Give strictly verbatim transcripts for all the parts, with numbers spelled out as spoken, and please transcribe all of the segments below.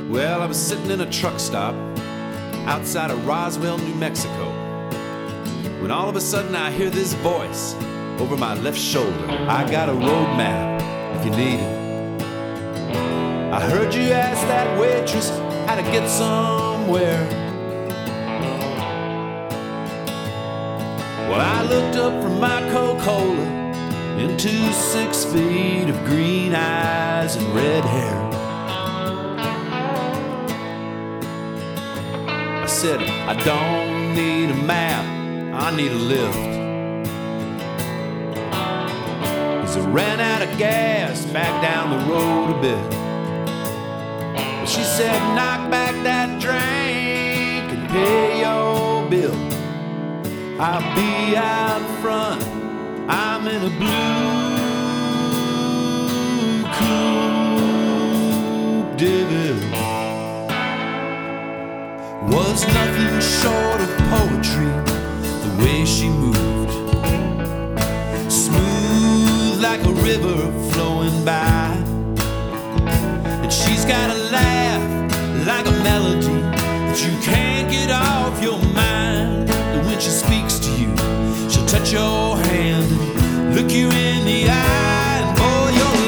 Well, I was sitting in a truck stop outside of Roswell, New Mexico, when all of a sudden I hear this voice over my left shoulder. I got a road map if you need it. I heard you ask that waitress how to get somewhere. Well, I looked up from my Coca-Cola into six feet of green eyes and red hair. I said, I don't need a map, I need a lift. 'Cause I ran out of gas back down the road a bit. But she said, knock back that drink and pay your bill. I'll be out front, I'm in a blue Coupe de Ville. Was nothing short of poetry, the way she moved, smooth like a river flowing by. And she's got a laugh like a melody that you can't get off your mind. And when she speaks to you, she'll touch your hand and look you in the eye. And boy, you're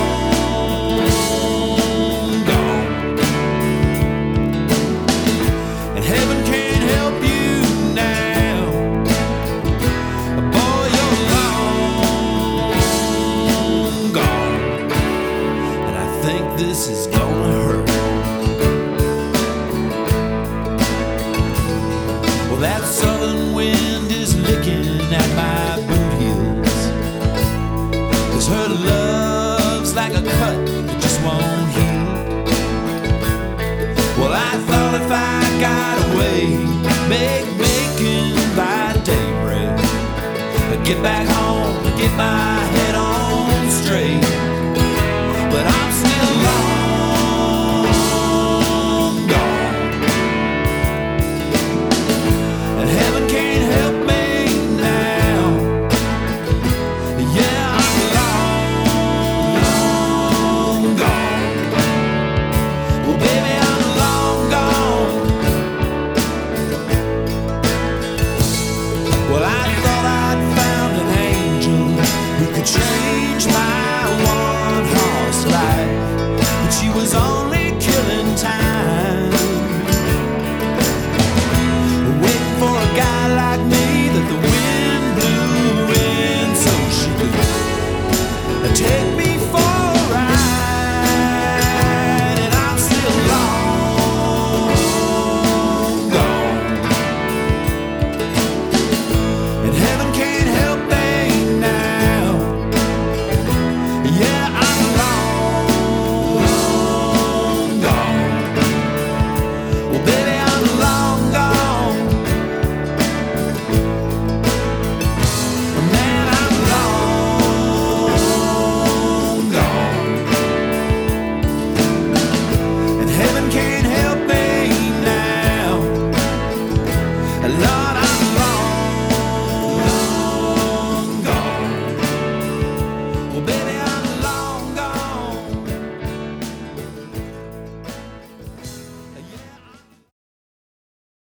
long gone, and heaven can't help you now. Boy, you're long gone, and I think this is gonna hurt. Well, that southern wind is licking at my boot heels, 'cause her love's like a cut that just won't heal. Well, I thought if I got away, make making by daybreak, I'd get back home, get my head on straight. But I'm still long gone, and heaven can't help me now. Yeah, I'm long gone. Well, baby, I'm long gone. Well, I thought I'd found an angel who could change my one horse life, but she was only